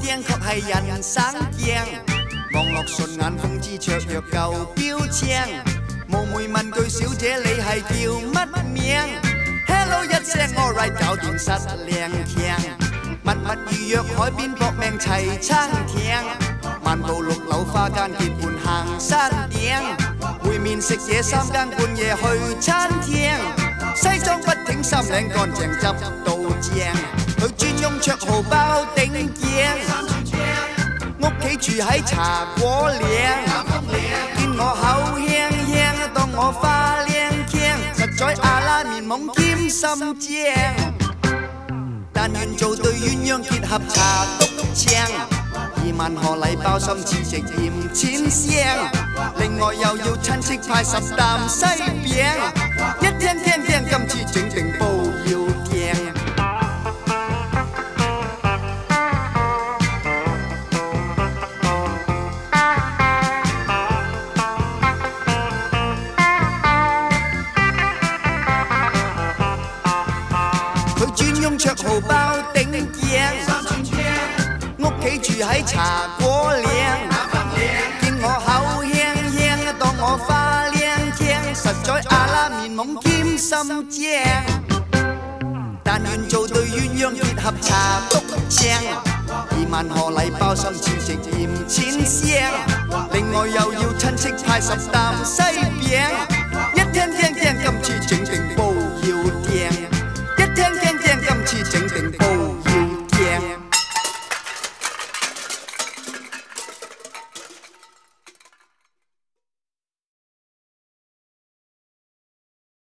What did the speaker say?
鏡確係人生鏡，望落順眼風姿綽約夠標青。冒昧問句小姐你係叫乜名 ？Hello 一聲 alright 搞掂實靚強，密密預約海邊搏命齊餐廳，漫步6樓花間結伴行山頂，會面食嘢3更半夜去餐廳，西裝筆挺衫領乾淨執到正，佢專用綽號包頂頸，屋企住喺茶果嶺，見我口輕輕當我花靚傾，實在阿拉面懵兼心正。但願做對鴛鴦結合茶篤青，2萬賀禮包心似食鹽錢香，另外又要親戚派10啖西餅，一聽今次整定煲要鏡。佢專用綽號包頂頸，屋企住喺茶果嶺，見我口輕輕當我花靚傾，實在阿拉面懵兼心正。但願做對鴛鴦結合茶篤青，2萬賀禮包心似食鹽錢香，另外又要親戚派10啖西餅。